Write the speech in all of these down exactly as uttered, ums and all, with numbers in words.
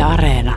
Areena.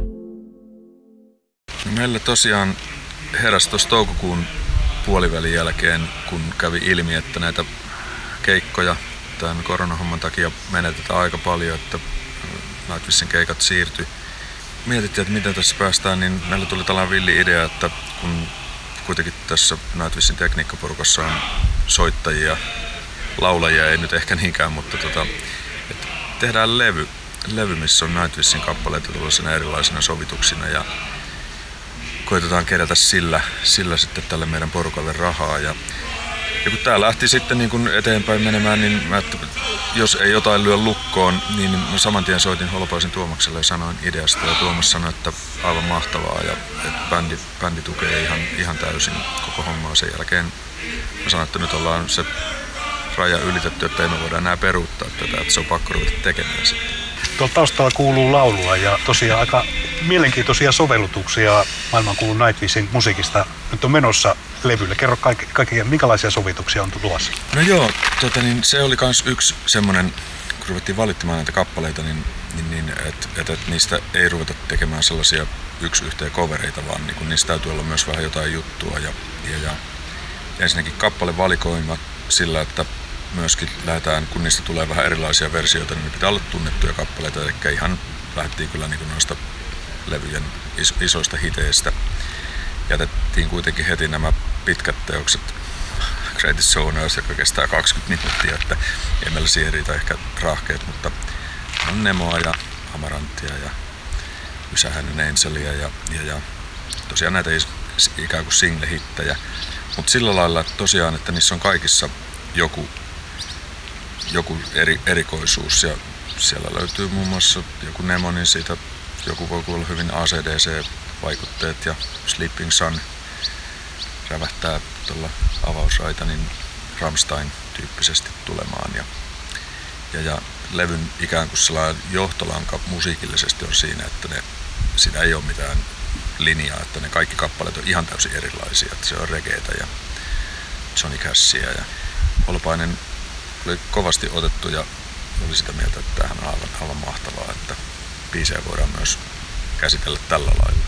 Meillä tosiaan heräsi tuossa toukokuun puolivälin jälkeen, kun kävi ilmi, että näitä keikkoja tämän koronahomman takia menetetään aika paljon, että Nightwishin keikat siirtyi. Mietittiin, että miten tässä päästään, niin meillä tuli tällainen villi idea, että kun kuitenkin tässä Nightwishin tekniikkaporukassa on soittajia, laulajia ei nyt ehkä niinkään, mutta tota, että tehdään levy, levy, missä on Nightwishin kappaleita tuollaisena erilaisina sovituksina ja koitetaan kerätä sillä, sillä sitten tälle meidän porukalle rahaa. Ja, ja kun tää lähti sitten niin kun eteenpäin menemään, niin mä, että jos ei jotain lyö lukkoon, niin mä saman tien soitin Holopaisen Tuomakselle ja sanoin ideasta. Ja Tuomas sanoi, että aivan mahtavaa ja että bändi, bändi tukee ihan, ihan täysin koko hommaa. Sen jälkeen mä sanoin, että nyt ollaan se raja ylitetty, että ei me voida enää peruuttaa tätä, että se on pakko ruveta tekemään sitten. Tuolla taustalla kuuluu laulua ja tosiaan aika mielenkiintoisia sovellutuksia maailmankuulun Nightwishin musiikista nyt on menossa levylle. Kerro kaikki, kaikki minkälaisia sovituksia on tulossa? No joo, tota niin, se oli myös yksi semmoinen, kun ruvettiin valittamaan näitä kappaleita, niin, niin, niin että et, et niistä ei ruveta tekemään sellaisia yksi yhteen covereita, vaan niin niistä täytyy olla myös vähän jotain juttua. Ja, ja, ja ensinnäkin kappalevalikoima sillä, että myöskin lähdetään, kun niistä tulee vähän erilaisia versioita, niin pitää olla tunnettuja kappaleita, eli ihan lähdettiin kyllä niin noista levyjen iso, isoista hiteistä. Jätettiin kuitenkin heti nämä pitkät teokset, Greatest Shownoise, joka kestää kaksikymmentä minuuttia, että ei meillä siihen riitä ehkä rahkeet, mutta on Nemoa ja Amaranttia ja Ysähänen Angelia ja, ja, ja tosiaan näitä ikään kuin single-hittejä. Mutta sillä lailla että tosiaan, että niissä on kaikissa joku, joku eri, erikoisuus ja siellä löytyy muun muassa joku Nemo, niin siitä joku voi kuulla hyvin A C D C-vaikutteet ja Sleeping Sun rävähtää tuolla avausraita niin Rammstein-tyyppisesti tulemaan ja, ja, ja levyn ikään kuin sellainen johtolanka musiikillisesti on siinä, että ne, siinä ei ole mitään linjaa, että ne kaikki kappaleet on ihan täysin erilaisia, että se on regeetä ja Johnny Cashia ja Holopainen oli kovasti otettu ja oli sitä mieltä, että tämähän on aivan, aivan mahtavaa, että biisejä voidaan myös käsitellä tällä lailla.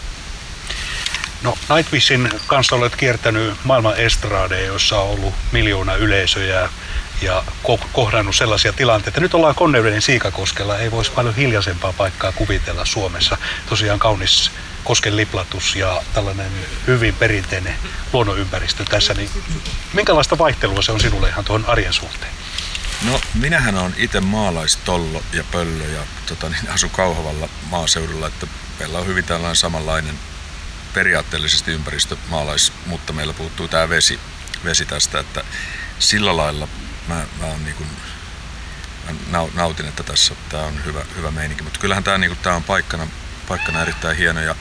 No Nightwishin kanssa olet kiertänyt maailman estradeja, joissa on ollut miljoona yleisöjä ja ko- kohdannut sellaisia tilanteita. Nyt ollaan Konneveden Siikakoskella, ei voisi paljon hiljaisempaa paikkaa kuvitella Suomessa. Tosiaan kaunis kosken liplatus ja tällainen hyvin perinteinen luonnonympäristö tässä. Niin minkälaista vaihtelua se on sinulle ihan tuohon arjen suhteen? No minähän on itse maalaistollo ja pöllö ja tota, niin asun Kauhavalla maaseudulla, että meillä on hyvin tällainen samanlainen periaatteellisesti ympäristö maalais, mutta meillä puuttuu tämä vesi, vesi tästä, että sillä lailla mä, mä, on niin kuin, mä nautin, että tässä tämä on hyvä, hyvä meininki, mutta kyllähän tämä niin kuin, on paikkana, paikkana erittäin hieno ja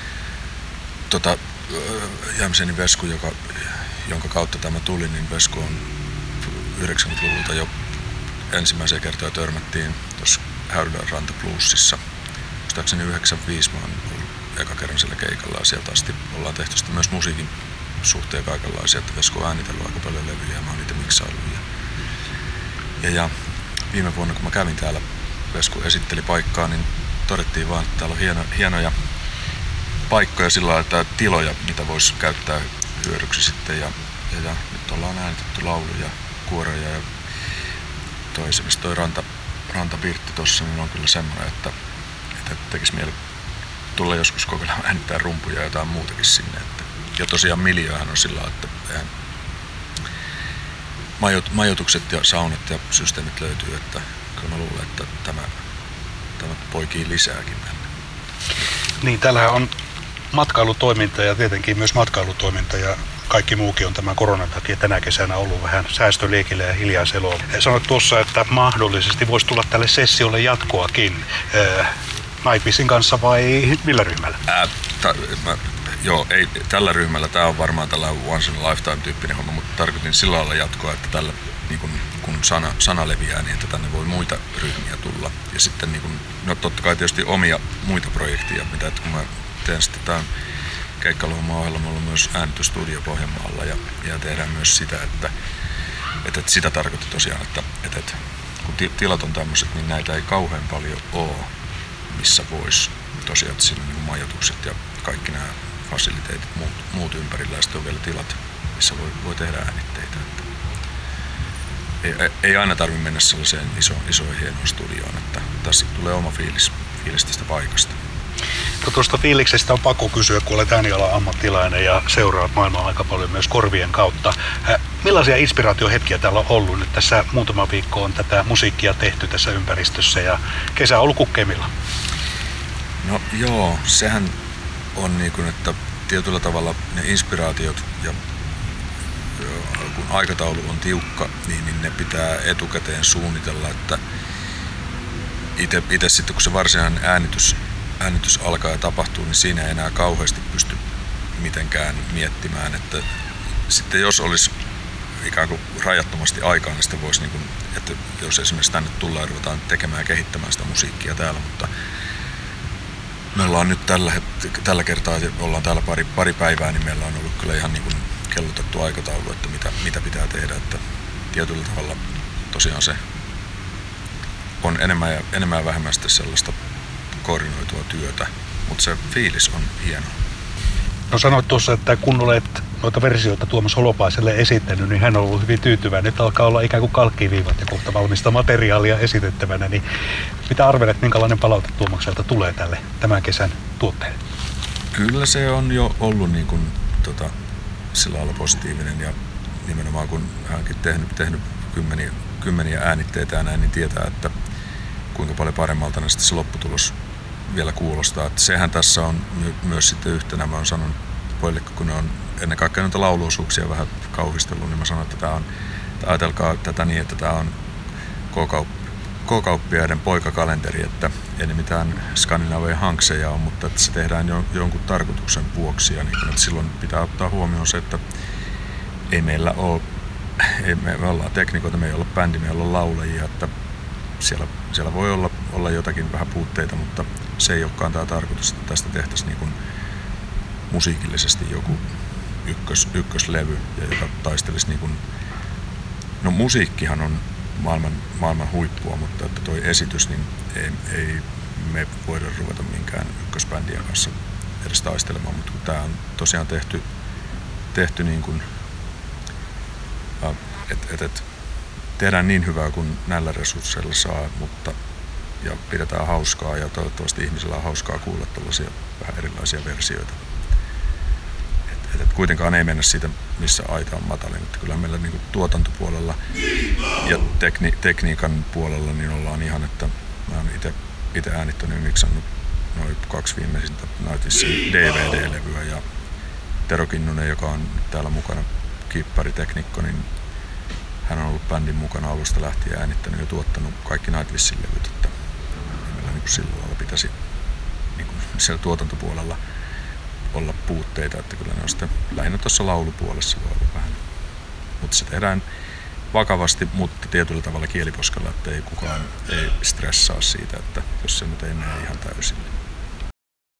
tota, Jämsenin Vesku, joka, jonka kautta tämä tuli, niin Vesku on yhdeksänkymmentäluvulta jo ensimmäisiä kertoja törmättiin tuossa Häyrylän Ranta Bluesissa. Muistaakseni yhdeksänkymmentäviisi mä oon ollut eka kerran sillä keikalla ja sieltä asti ollaan tehty sitten myös musiikin suhteen kaikenlaisia, että Vesku on äänitellyt aika paljon levyjä ja mä oon niitä miksaillut. Ja, ja, ja viime vuonna kun mä kävin täällä, Vesku esitteli paikkaa, niin todettiin vaan, että täällä on hieno, hienoja paikkoja sillä lailla, että tiloja, mitä voisi käyttää hyödyksi sitten ja, ja, ja nyt ollaan äänitetty lauluja, kuoroja ja toi esimerkiksi toi ranta, rantapirtti tossa niin on kyllä semmoinen, että, että tekisi mieli tulla joskus kokeilemaan äänittää rumpuja ja jotain muutakin sinne. Että, ja tosiaan miljööhän on sillä, että eihän majot, majoitukset ja saunat ja systeemit löytyy, että kyllä mä luulen, että tämä, tämä poikii lisääkin meille. Niin, täällähän on matkailutoiminta ja tietenkin myös matkailutoiminta ja kaikki muukin on tämän koronan takia tänä kesänä ollut vähän säästöliikillä ja hiljaiseloa. Sanoit tuossa, että mahdollisesti voisi tulla tälle sessiolle jatkoakin. Äh, Nightwishin kanssa vai millä ryhmällä? Ää, ta, mä, joo, ei tällä ryhmällä. Tämä on varmaan tällainen once in a lifetime -tyyppinen homma, mutta tarkoitin sillä lailla jatkoa, että tällä, niin kun, kun sana, sana leviää, niin että tänne voi muita ryhmiä tulla. Ja sitten niin kun, no totta kai tietysti omia muita projekteja, mitä että kun mä teen sitten tämän keikkaluoman ohella, mulla on myös äänitystudio Pohjanmaalla ja, ja tehdään myös sitä, että, että, että sitä tarkoitti tosiaan, että, että, että kun tilat on tämmöiset, niin näitä ei kauhean paljon ole, missä voisi tosiaan, että siinä on niin majoitukset ja kaikki nämä fasiliteetit, muut, muut ympärillä, ja sitten on vielä tilat, missä voi, voi tehdä äänitteitä. Että ei, ei aina tarvitse mennä sellaiseen isoon, isoon hienoon studioon, että tässä tulee oma fiilis, fiilis tästä paikasta. No tuosta fiiliksestä on pakko kysyä, kun olet äänialan ammattilainen ja seuraat maailmaa aika paljon myös korvien kautta. Äh, millaisia inspiraatiohetkiä täällä on ollut? Nyt tässä muutama viikko on tätä musiikkia tehty tässä ympäristössä ja kesä on ollut kukkemilla. No joo, sehän on niin kuin, että tietyllä tavalla ne inspiraatiot ja kun aikataulu on tiukka, niin, niin ne pitää etukäteen suunnitella, että itse sitten kun se varsinainen äänitys, äänitys alkaa ja tapahtuu, niin siinä ei enää kauheasti pysty mitenkään miettimään, että sitten jos olisi ikään kuin rajattomasti aikaa, niin sitten voisi, niin kuin, että jos esimerkiksi tänne tullaan ja ruvetaan tekemään ja kehittämään sitä musiikkia täällä, mutta me ollaan nyt tällä, tällä kertaa, ollaan täällä pari, pari päivää, niin meillä on ollut kyllä ihan niin kuin kellotettu aikataulu, että mitä, mitä pitää tehdä, että tietyllä tavalla tosiaan se on enemmän ja, enemmän ja vähemmän sitten sellaista koordinoitua työtä, mutta se fiilis on hieno. No sanoit tuossa, että kun olet noita versioita Tuomas Holopaiselle esittänyt, niin hän on ollut hyvin tyytyväinen. Nyt alkaa olla ikään kuin kalkkiviivat ja kohta valmista materiaalia esitettävänä. Niin mitä arvelet, minkälainen palaute Tuomakselta tulee tälle tämän kesän tuotteelle? Kyllä se on jo ollut niin kuin, tota, sillä lailla positiivinen ja nimenomaan kun hänkin tehnyt, tehnyt kymmeniä, kymmeniä äänitteitä ja näin, niin tietää, että kuinka paljon paremmalta ne sitten se lopputulos vielä kuulostaa. Että sehän tässä on my- myös sitten yhtenä, mä oon sanonut pojille, kun ne on ennen kaikkea noita lauluosuuksia vähän kauhistellut, niin mä sanon, että tää on, että ajatelkaa tätä niin, että tää on K-kauppiaiden poikakalenteri, että ei ne mitään Scandinavian hankseja on, mutta että se tehdään jo, jonkun tarkoituksen vuoksi ja niin, että silloin pitää ottaa huomioon se, että ei meillä ole, ei me, me ollaan teknikoita, me ei olla bändi, me ei olla laulajia, että siellä, siellä voi olla, olla jotakin vähän puutteita, mutta se ei olekaan tämä tarkoitus, että tästä tehtäisiin niin kuin musiikillisesti joku ykkös, ykköslevy, ja joka taistelisi niin kuin, no musiikkihan on maailman, maailman huippua, mutta että toi esitys, niin ei, ei me voida ruveta minkään ykkösbändien kanssa edes taistelemaan, mutta kun tää on tosiaan tehty, tehty niin kuin, että et, et, tehdään niin hyvää kuin näillä resursseilla saa, mutta ja pidetään hauskaa ja toivottavasti ihmisillä on hauskaa kuulla tällaisia vähän erilaisia versioita. Et, et, et kuitenkaan ei mennä siitä, missä aita on matalin. Että kyllä meillä niin kuin tuotantopuolella ja tekni, tekniikan puolella niin ollaan ihan, että mä oon ite, ite äänittänyt ja miksannut noin kaksi viimeisintä Nightwishin D V D-levyä ja Tero Kinnunen, joka on täällä mukana kippariteknikko, niin hän on ollut bändin mukana alusta lähtien äänittänyt ja tuottanut kaikki Nightwishin levyt, että meillä niin kuin sillä lailla pitäisi niin kuin siellä tuotantopuolella olla puutteita, että kyllä ne on sitten lähinnä tuossa laulupuolessa voi olla vähän. Mutta se tehdään vakavasti, mutta tietyllä tavalla kieliposkella, että ei kukaan ei stressaa siitä, että jos se nyt ei mene ihan täysin.